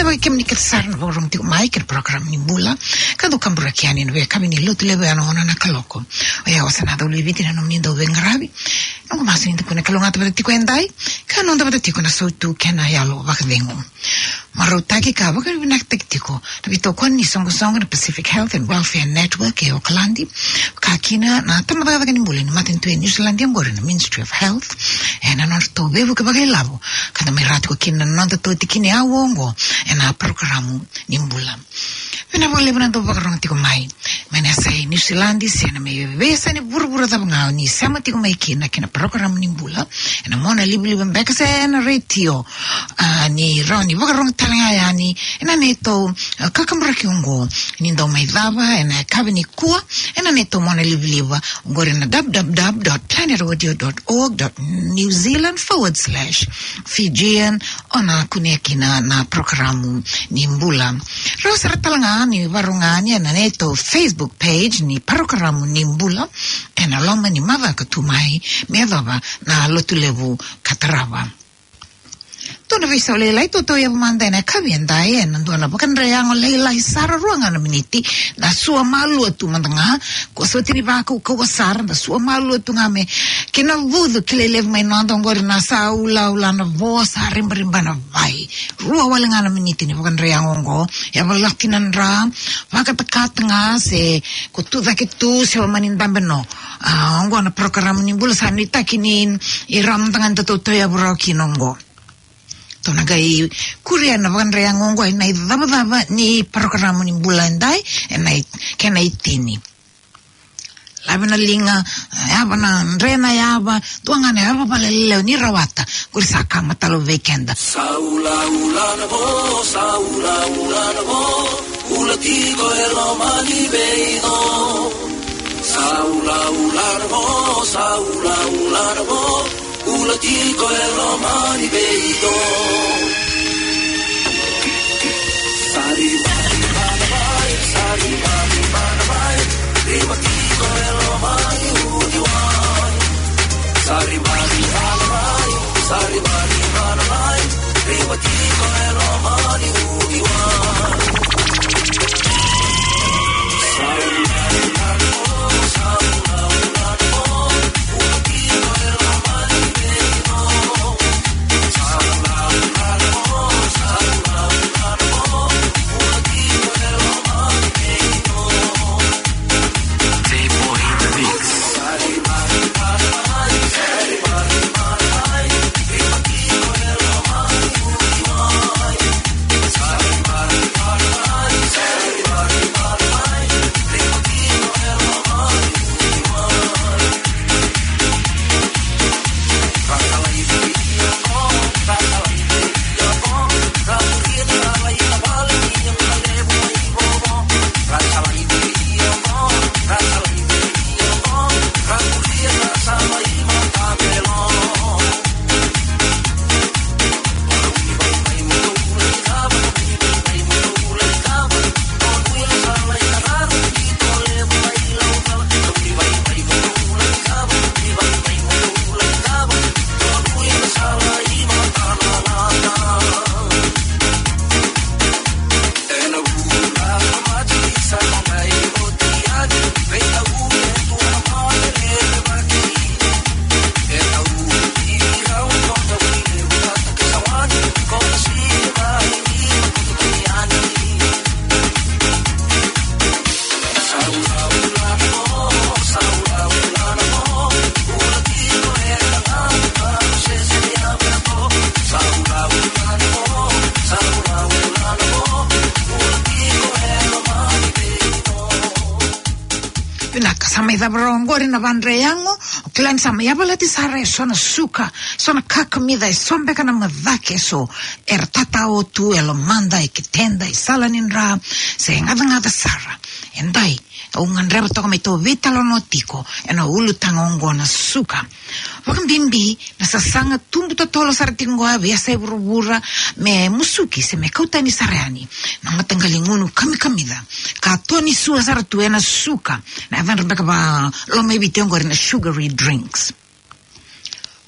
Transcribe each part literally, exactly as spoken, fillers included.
Anda bagi kami nikasar na orang tiko mai ke program ni bula kado kambura kiani no kami ni lotu lebe ano ona na kaloko oya wasana do libiti na nomni do bengrabi no mas ni tiko na kalonga tabata tiko endai kano tabata tiko na sotu kena yalo bakdengo marutaki ka baka nak tiko tapi to kon ni songo songo na Pacific Health and Welfare Network e Okalandi kakina na tamata ka ni bula ni matin tu New Zealand ngore na Ministry of Health e na norto bevu ka bagai labo kada mai rat ko kinna nonta to tikini awongo e na programu ni bula pena bole bana do bakarong tiko mai mena sai New Zealand se na me vesa ni burbura da nga ni sama tiko mai kina kina programu ni bula e na mona libli bembeka se na radio ni roni bakarong talanga yani ena neto kakamra kiongo ni ndo mai dava ena kabini kuwa ena neto mona libliwa ngore na w w w dot planet radio dot org dot new zealand forward slash Fijian ona kunekina na programu ni mbula rosa talanga ni varungani ena neto Facebook page ni programu ni mbula ena loma ni mava katumai medava na lotulevu katarawa tona visa lelai toto ya manda na kabienda e na dona bakan reango lelai sara ruanga na miniti na sua malu tu mandanga ko so tiri ba ko ko sara na sua malu tu ngame kina vudu kilele mai nando ngori na saula ula na vosa rimba rimba na vai rua wala ngana miniti ni bakan reango ngo ya balakinan ra maka takatanga se ko tu da ke tu se manin bambeno ah ngo na program ni bula sanita kinin iram tangan toto ya brokinongo tona gai kuria na vanrea ngongo na idava dava ni programu ni bulandai na kena itini labana linga yabana rena yaba tuanga ne yaba balele ni rawata kurisaka matalo weekend saula ula na bo saula ula na bo ula tigo elo mani beino saula ula na bo saula ula na bo ula tigo elo mani beino sari mani mana vai sari mani mana vai prima tigo elo mani udiwai sari mani mana vai sari mani mana vai prima tigo elo mani udiwai sari mani mana vai sari mani mana vai ula tigo elo mani beino sari mani mana vai sari mani mana vai ula tigo elo mani beino T-Boy in the mix. sari mani mana vai sari mani mana vai prima tigo elo mani udiwai sari mani mana vai sari mani mana vai prima tigo elo mani udiwai Rakala ibu iya ko, rakala ibu iya ko, ramurin rakala iya bali yang kalebu ibu ko, rakala ibu iya ko, rakala ibu iya ko, ramurin rakala ibu kabelo. Sama ida brongori na vandreyango klan sama yabalati sare sona suka sona kakamida e sombe kana madhake so er tatao tu elo manda e kitenda e salaninra se ngada ngada sara endai ungan reba toka me to vitalo no tiko e no ulu tangongo na suka wakam bimbi na sasanga tumbu to tolo saratingo a biasa e burubura me musuki se me kautani sareani na matangalingunu kami kamida ka toni sua saratuena suka na evan rebeka ba lo me bitengo na sugary drinks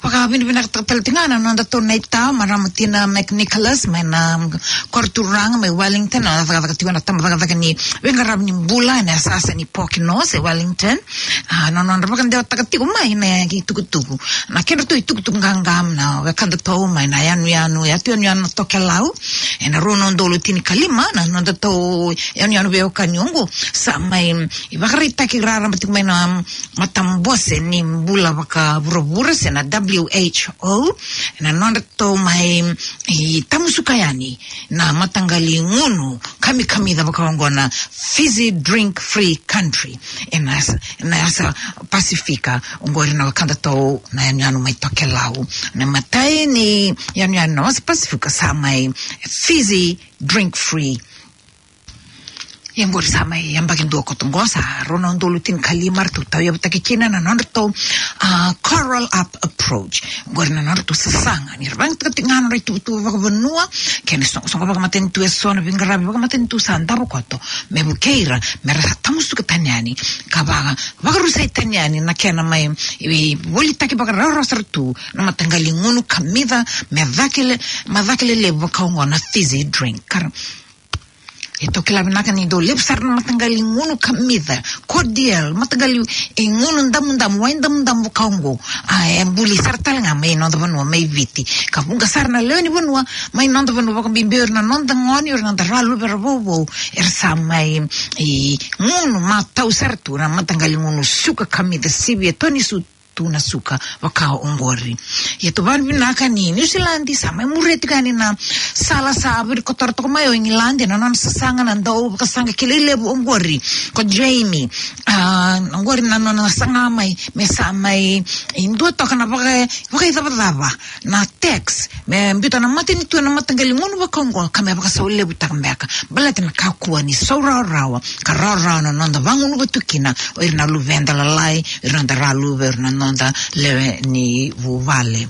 paka bini bina talatingana no da to neita maramatina McNicholas mai na Korturang mai Wellington na vaga tiwana tama vaga vaga ni vengarab ni bula na sasa ni Pokino se Wellington ah no no vaga ndio takatiku mai na ki tukutuku na kendo to tukutuku ngangam na wakanda to mai na yanu yanu ya tu yanu toke lau ena rono ndolo tini kalima na no da to yanu yanu veo kanyongo sa mai ivagarita ki rara matiku mai na matambose ni bula vaka burubura se na W H O na no da to mai i tamusukayani na matangali ngunu kami kami da bakawangona Fizzy drink free country ena na asa Pacifica ngori na wakanda to na yanu mai toke lau na matai ni yanu yanu asa Pacifica sa mai Fizzy drink free yang ngori sa mai yang bagian dua kotongosa rono ndolu tin kalimar tu tau yabta kikina na norto uh, coral up approach ngori na norto sasanga ni rabang tingano rai tu tu vaga benua kene so so vaga maten tu esona vingara vaga maten tu sanda rokoto me bukeira me rasa tamusu ketanyani kabaga vaga rusai tanyani na kena mai i volita ki vaga rosar tu na matangali ngunu kamida me vakele ma vakele le vaga na Fizzy drink kar ito kilabinaka ni do lipsar na matangali ngunu kamida cordial matangali e ngunu ndamundam waindamundam kaungo a embuli sartal nga may nonda vanua may viti kapunga sarna leoni vanua may nonda vanua bakang bimbir na nonda ngoni or nonda ralu berbobo ersa may i ngunu matau sartu na matangali ngunu suka kamida sibia toni su tuna suka wakao ongori yeto ban binaka ni New Zealand sama mureti kani na sala sabir kotor to mayo England na non sasanga na ndo kasanga kilele ongori ko Jamie ah ongori na non sanga mai mesa mai indo to kana baka baka ita badaba na text me mbita na matini tu na matangali ngunu bakongo kama baka saule butambeka balati na kakua ni saura rawa karara na non da vangunu butukina o irna luvenda la lai irna da ralu verna nonda le ni vuvale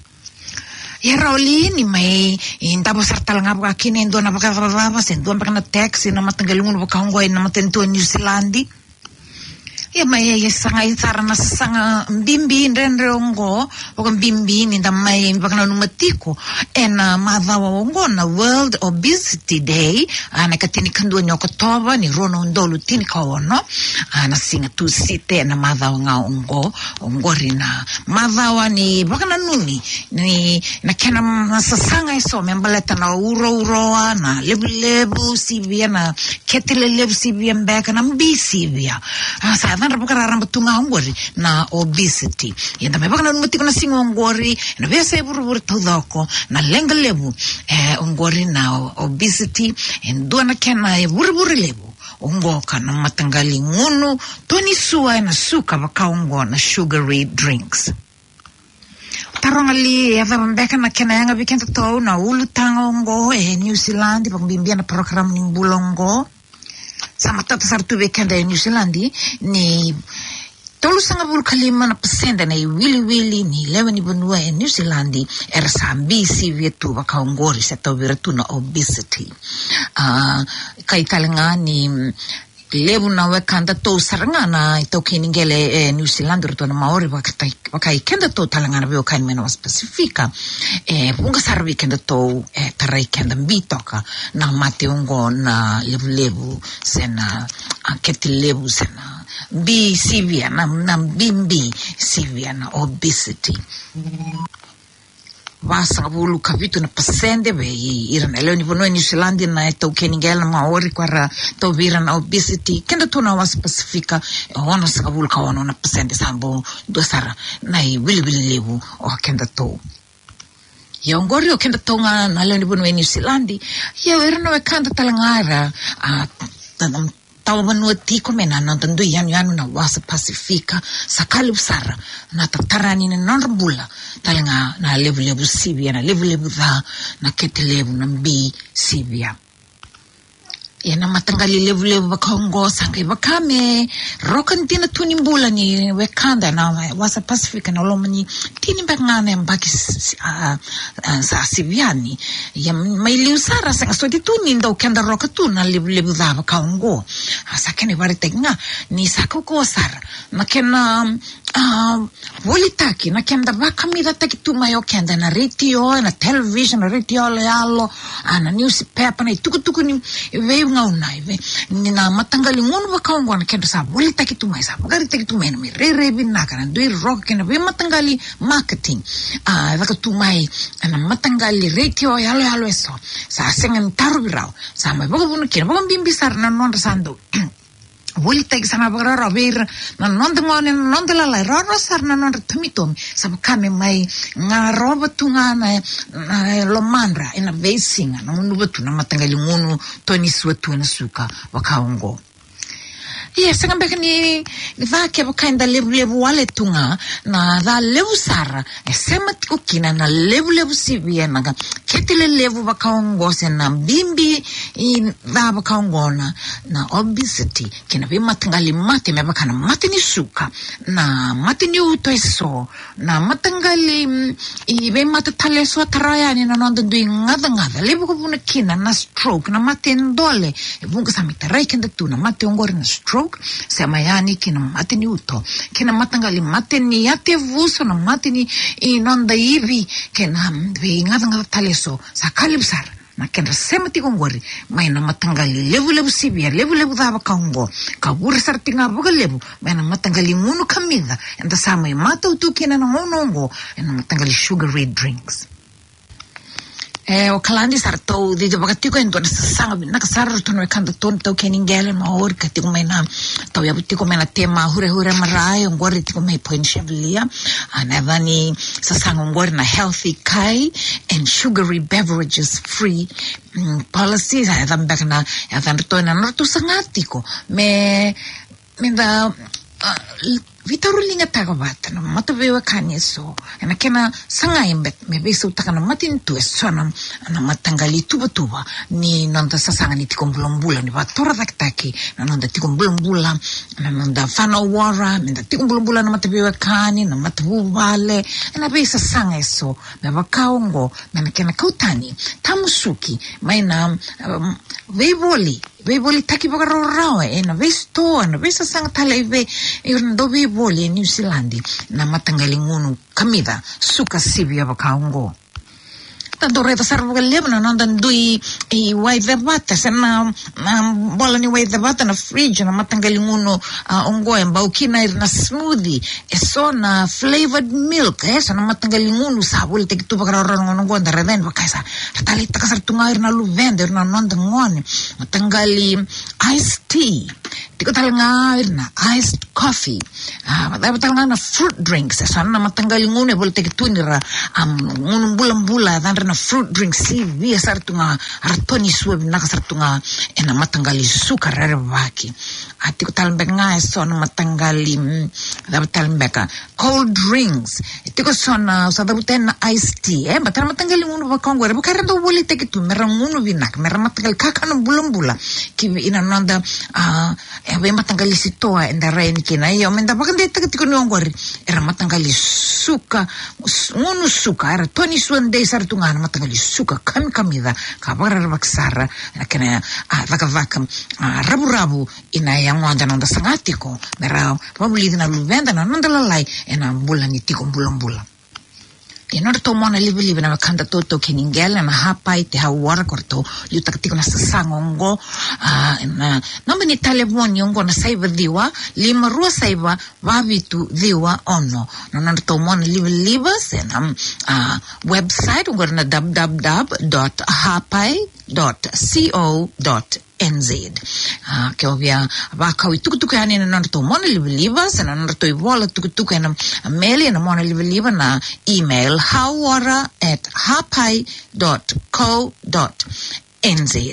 Yeroli ni mai indabo sartal ngabga kini ndo na baka vava sendo baka na taxi na matangali ngunu baka ngo na matento New Zealandi ya mai ya sanga itara na sanga bimbi ndendre ongo baka bimbi ni nda mai baka na numatiko ena madhawa ongo na World Obesity Day ana katini kandu nyoko toba ni rono ndolu tini kawono ana singa tu site na madhawa nga ongo ongo rina madhawa ni baka na nuni ni na kena na sasanga iso membaleta na uro uroa na lebu lebu sivia na ketile lebu sivia mbeka na mbi sivia asa dan rabukara rambatunga ongori na obesity yenda mebaka na numati kuna singo ongori na vesa iburu tudoko na lenga lebu eh ongori na obesity endua na kena iburu lebu ongo kana matangali ngunu toni suwa na suka baka ongo na sugary drinks tarongali eva mbeka na kena yanga bikenta to na ulutanga ongo e New Zealand pambimbia na program ni bulongo sama tata sartu weekend e New Zealand ni tolu sanga bulu kalima na pasenda na wili wili ni lewa ni bonua e New Zealand era sambisi vietu waka ongori sa tau viratu na obesity uh, kai kalenga ni lebu na wekanda to saranga na ito kiningele e New Zealand rito na maori waka ikenda to talanga na vio kain mena wa spesifika e punga sar weekend to e tarai kenda mbitoka na mate ungo na lebu lebu sena keti lebu sena bi sivia na, na bimbi sivia na obesity vasa bulu kapitu na pasende be irana leo ni bono New Zealand na to keningela maori kwara to vira na obesity kenda to na was pacifica ona sa bulu ka ona na pasende sambo do sara na i wili wili lebu o kenda to yongori o kenda to nga na leo ni bono New Zealand ya irana we kanda talangara a tanam tawa manua tiko mena nantandu yanu yanu na wasa Pacifica sakali usara na tatarani na nonrabula talenga na levu levu sivia na levu levu dha na kete levu na mbi sivia ya na matangali levu levu bakongo sangai bakame rokan tina tunimbula ni wekanda na wasa Pacifica na ulomani tini bakngane mbaki uh, uh, sa siviani ya maili usara sanga soti tuni ndo kenda roka tu na levu levu dha bakongo asa kene varite nga ni sako ko sara na kena uh, woli taki na kenda baka mida taki tumayo kenda na radio na television na radio le alo ana newspaper na tuku tuku ni ve ngauna ve ni na matangali ngono baka ngwana kenda sa woli taki tumai sa bagari taki tumai na re re binaka na doi rock kenda ve matangali marketing ah uh, baka tumai ana matangali radio yalo yalo eso sa sengen tarubirao sa mai baka bunu kena baka bimbisar na non sando woli tagi sana bagara ver na nonde ngone nonde la la rara sar na nonde tomitomi sa kame mai nga roba tunga na lo mandra ina vesinga na unu batu na matangali ngunu toni suatu na suka wakaongo. Yes, nga beka ni va ke bakainda levu levu wale tunga na da levu sara e sema tiko kina na levu levu sivia na ketile levu bakaongo se na bimbi i va bakaongo na na obesity kina vi matangali mate me bakana mate ni suka na mate ni uto eso na matangali i ve mate tale so taraya ni na nonde dui ngada ngada levu ko buna kina na stroke na mate ndole e bunga samita raikenda tu na mate ongori na stroke se mayani kina mate ni uto kina matangali mate ni ate vuso na mate ni i nonda ivi kina vi ngada ngada taleso sa kalibsar na kena sema ti kongori mai na matangali levu levu sibia levu levu dava kaungo ka bura sartinga boga levu mai na matangali ngunu kamida enda sama mata utu kina na ngonongo na matangali sugary drinks. Eh, o kalandi sartou de bakatiko ento na sanga na kasar tono kanda ton tau keningele ma or katiko mai na tau ya butiko mai na tema hure hure marai ngori tiko mai point chevelia anavani sasanga ngori na healthy kai and sugary beverages free mm, policies ya back na ya to na no to sangatiko me me da uh, vitarulinga tagabata na matavewa kanyeso na kena sanga imbet me beso takana matin tu esona na matangali tuba tuba ni nonda sasanga ni tikombulombula ni batora taktaki na nonda tikombulombula na nonda fana wara na tikombulombula na matavewa kani na matavuvale na besa sanga eso me bakaongo na kena kautani tamusuki mai na um, vevoli vevoli taki bagarorao e na vesto na vesa sanga taleve e ndo voli New Zealand na matangali ngunu kamida suka sibia bakaongo tanto reta sarvo lebna non dan dui e wai the bata sana bola ni wai the bata na fridge na matangali ngunu ongo e baukina na smoothie e sona flavored milk e sana matangali ngunu sabul te tu bakara ron ngono da reden bakaisa tali takasar tungair na luvender na non dan ngone matangali iced tea tiko talanga na iced coffee ah dapat talanga na fruit drinks sana matangali ngunu bol te tunira am ngunu bulan-bulan dan na fruit drinks si via sartunga ratoni suwe na sartunga ena matangali suka rarvaki ati ko talbenga sona matangali dapat talbeka cold drinks tiko sona sa dabuten iced tea eh batar matangali ngunu bakongo re bakara do boli te kitu merang ngunu vinak merang matangali kakano bulan-bulan ki ina nanda ah e be matangali sitoa enda rain kina yo menda bakande te tiko ngori era matangali suka ngunu suka era toni suwe sartunga matangali suka kami kamida kabara baksara kena vaka vaka rabu rabu ina yang wanda nonda sangatiko mera pamuli na luvenda na nonda lalai ena bulan itiko bulan bulan ina to mona live live na kanda toto keningela na hapai te hawara korto liutakatiko na sasangongo na nombe ni telefon yongo na saiva diwa lima rua saiva wavitu diwa ono na nonda to mona live live sena website ngor na w w w dot hapai dot co dot N Z. Ah, ke ovia va ka tukutuku ani na to mona live na na to ivola tukutuku na mail na mona live na email hawara at hapai dot co dot N Z.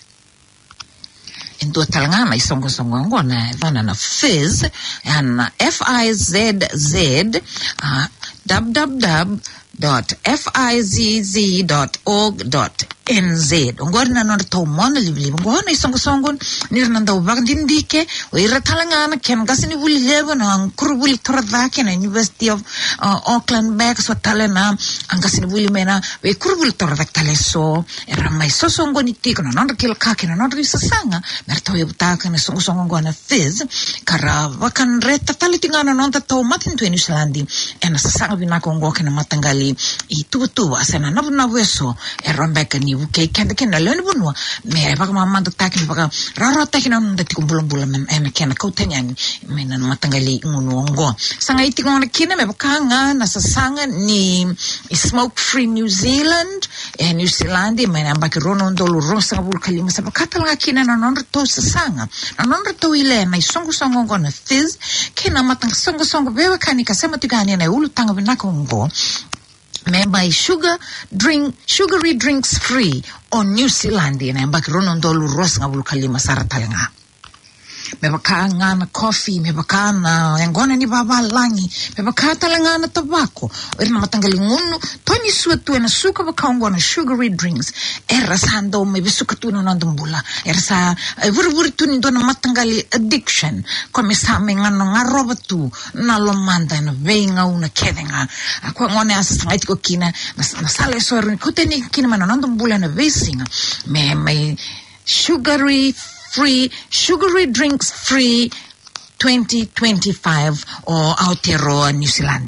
Ento talanga na isongo songo ngona vana na fizz and F I Z Z uh, w w w dot fizz dot org dot N Z. Ngor na no to mona livli ngor na isongo songo nirnanda ubagdindike o iratalangana ken gasini buli lebo na kurbuli toradake na University of uh, Auckland back so talena angasini buli mena we kurbuli toradak taleso era mai so songo ni tiko na no kil kake na no risasanga merto yubtaka na songo songo ngona Fizz kara wakan reta talitingana no to matin to New Zealand ena sasanga binako ngoke na matangali i tutu asena nabu nabu eso era mbeka ni uke kende kena lene bunua me baka mamanda takin baka rara takin on dati kumbulan-bulan men ena kena kautanyan mena matangali ngunuongo sanga iti ngona kina me baka nga nasasanga ni Smoke Free New Zealand e New Zealand mena baki rono ndolu rosa bul kalima sa baka talanga kina na nonra to sasanga na nonra to ile na isongo songo ngona Fizz kena matang songo songo bewa kani kasema tigani na ulu tanga binako ngo me by sugar drink sugary drinks free on New Zealand na mbaki rono ndolu rosa ngabulu kalima sara talanga me baka ngana coffee me baka na ngona ni baba langi me baka talanga na tobacco irna matangali ngunu toni suatu na suka baka ngona sugary drinks era sando me bisuka tu na ndombula era sa vurvur tu ni dona matangali addiction come sa me ngano ngaroba tu na lomanda na venga una kedenga akwa ngone asa ngai ko kina na sale so rin kuteni kina mana ndombula na vesinga me me sugary free sugary drinks free twenty twenty-five o Aotearoa New Zealand.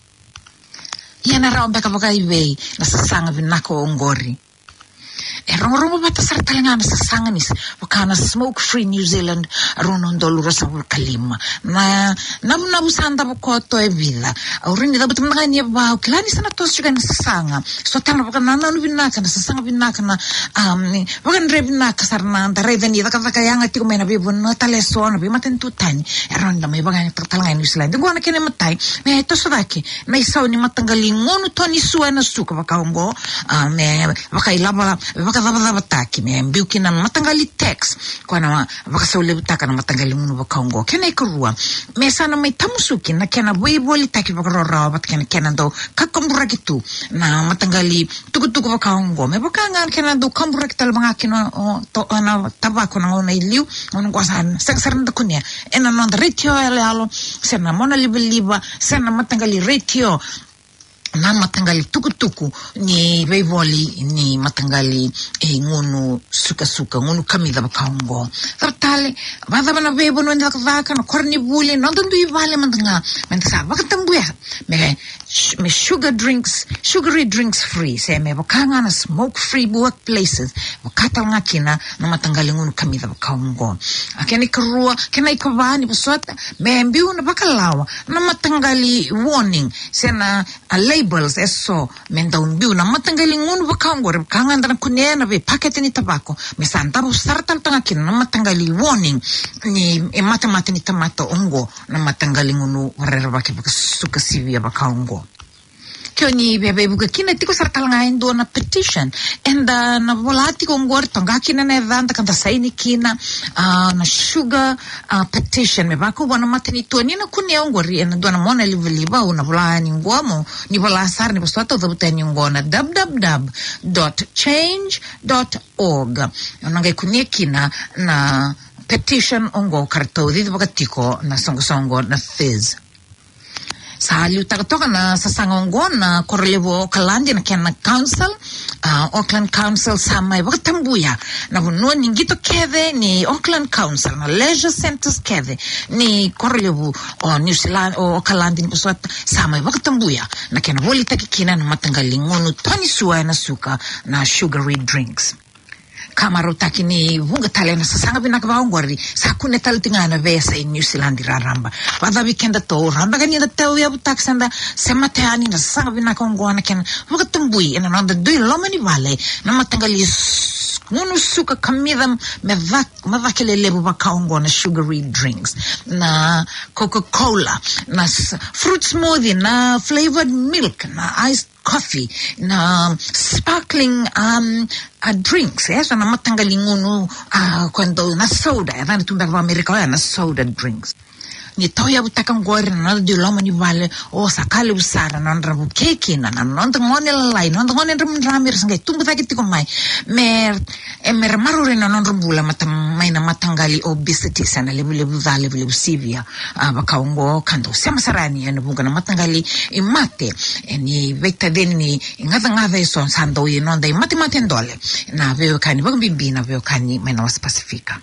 Yana rao beka baka iwei na sasanga vinako ongori. E rongo bata sartalanga na sasanga nis wakana Smoke Free New Zealand rono ndolu rosa kalima na nabu nabu sanda bukoto e vila aurini da butum ngani e ba kilani sana tos juga na sasanga so tana baka nana nu binaka na sasanga binaka na um baka ndre binaka sarna nda reveni da kaka yanga tiko mena bibu no tale so na bi maten tutani e ronda mai baka talanga New Zealand ngona kene matai me to sodaki na isau ni matangali ngonu toni suana suka baka ongo me baka ilaba baka dava taki me mbiuki na matangali tax kwana baka saule butaka na matangali munu baka ongo kena ikurua me sana mai tamusuki na kena boiboli taki baka rora bat kena kena do kakombura gitu na matangali tuku-tuku baka ongo me baka ngan kena do kambura kita mga kino to na tabako na ona iliu ona kwasan saksaranda kunia ena nonda retio ele alo sena mona liba sena matangali retio na matangali tuku-tuku ni veivoli ni matangali e ngunu suka-suka ngunu kamida bakaongo tartale vada bana veivo no ndak vaka no korni buli no ndu ivale mandanga mentasa vakatambuya me me sugar drinks sugary drinks free se me bakanga na smoke free workplaces vakatanga kina na matangali ngunu kamida bakaongo akeni krua kena ikavani busota me mbiu na bakalawa na matangali warning sena a labels eso menda unbiu na matangali ngunu bakaongo bakanga ndana kunena ve pakete ni tabako me santa bu sartal tanga kina na matangali warning ni e mata mata ni tamato ongo na matangali ngunu warera bake baka suka sivia bakaongo kyo ni bebe buka kina tiko sartal ngayon do na petition and uh, na volati ko ngor tanga kina na event kanta saini kina uh, na sugar uh, petition me bako wana matani to ni na kunia ngori na do na mona liveliba una vola ni ngomo ni vola sar ni bostato do butani ngona w w w dot change dot org nanga kunia kina na petition ongo karto di bakatiko na songo songo na Fizz sa liutaka na sa sangongo na korelevo Auckland na kena council uh, Auckland Council sama wakatambuya na vuno ningito keve ni Auckland Council na leisure centers keve ni korelevo o New Zealand o Auckland ni kuswata sama wakatambuya na kena volita kikina na matangali ngonu toni suwa na suka na sugary drinks kamaro takini vunga tale na sasanga binaka vaongori sakune tale tingana vesa in New Zealand raramba vada weekend to ramba gani da tau ya butaksanda semateani na sasanga binaka ongona ken vuga tumbui ena nanda dui lomani vale na matangali ngunu suka kamidam me vak me vakele lebu bakaongo na sugary drinks na Coca-Cola na fruit smoothie na flavored milk na iced coffee na sparkling um uh, drinks yes na matangali ngunu uh, kwando na soda na tumba wa Amerika na soda drinks ni toya butaka ngore na di loma ni vale o sakale usara na rabu keki na na non ngone lai non ngone ram ramir sangai tumbu taki tiko mai mer e mer marure na non rambula mata mai na matangali obesity sana lebu lebu vale lebu sivia bakaungo kando sema sarani ene bunga na matangali i mate ni vekta deni ngada ngada so sando i non dai mate mate ndole na veo kani bang bimbina veo kani mai na pacifica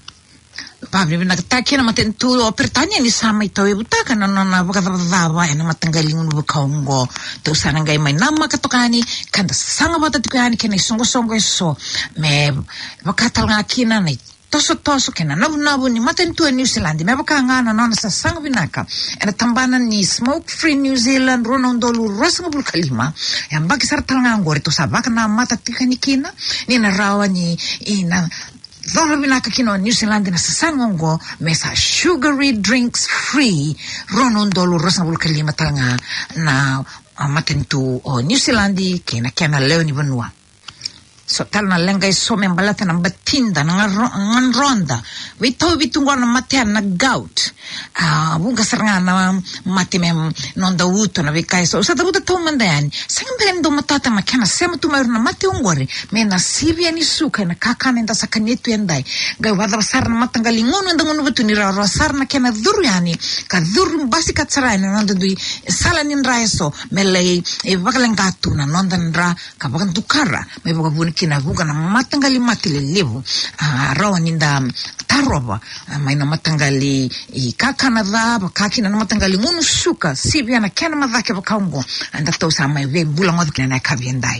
Pablo na taki na matentu o pertanya ni sama ito e butaka na na bakadava na matanggaling mo bakaungo to sana ngai mai nama katokani kanda sanga bata tikani kena songo songo so me bakatal ngakina na toso toso kena nabu nabu ni matentu New Zealand me bakanga na na sa sanga binaka ena tambanan ni Smoke Free New Zealand ronondolu rosanga bulkalima yang bagi sartal ngangor to sa baka na mata tikani kina ni na rawa ni ina Dora binaka kino New Zealand na sasangongo mesa sugary drinks free ronondolu rosanga bulkalima tanga na uh, matentu o New Zealand kena kena leo ni banua so tal na lenga so membalata na batinda na ngan ronda wito bitungo na matea na gout ah uh, bunga saranga na mate mem nonda uto na bikai so sa tabuta to mandan sangben do matata makana sema tu na mate ungore me na sivia ni suka na kakana nda sakanetu endai ga wada sar na matangali ngono nda ngono betu ni ra sar na kena duriani ka dur basi ka tsara na nda dui sala ni raiso mele e bakalenga tu na nonda ndra ka bakan tukara me baka kina buka na matangali matile levu uh, rawa ninda taroba uh, mai na matangali i kakana dha kakina na matangali ngunu suka sivya na kena madhake bakaungo anda tau sa mai ve bulango kina na kabiendai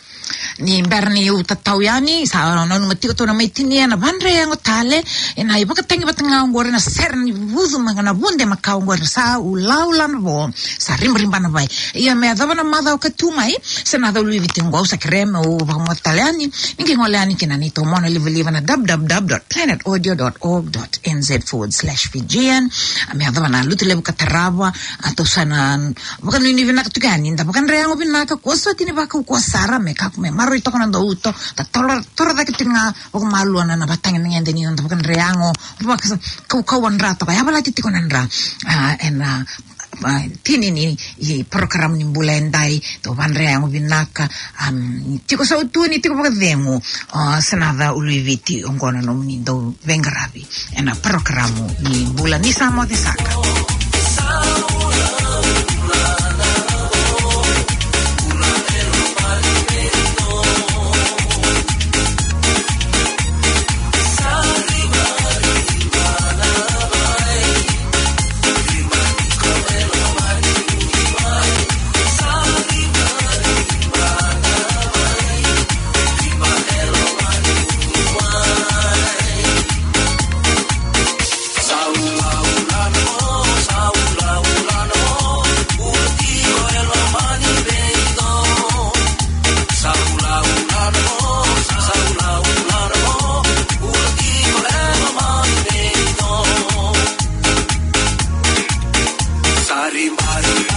ni berni utatau yani sa nonu matiko to na maitini na bandre yang tale ena iba katengi batanga ngore na ser ni vuzu mangana bunde makau ngore sa ulaulan bo sa rimrimba na bai ia me adava na mada o katumai se na dalu vitingo sa kreme o ba mataliani ningi ngolani kina ni to mona live live na w w w dot planet audio dot org dot n z forward slash fijian me adava na lutile bukatarava ato sana bukan ni vina katukani nda bukan reango binaka ko so tini baka ko sara me ka me maro ito kono uto ta tora tora da kitinga o malu na batang ngende ni ndo kan reango ba ka ka wan rato kaya bala titi konan ra en tini ni i program ni bulendai to van reango binaka um tiko sa utu ni tiko pakademo senada uliviti ongono no ni do vengarabi en programu ni bulan ni samo de saka Sari Mari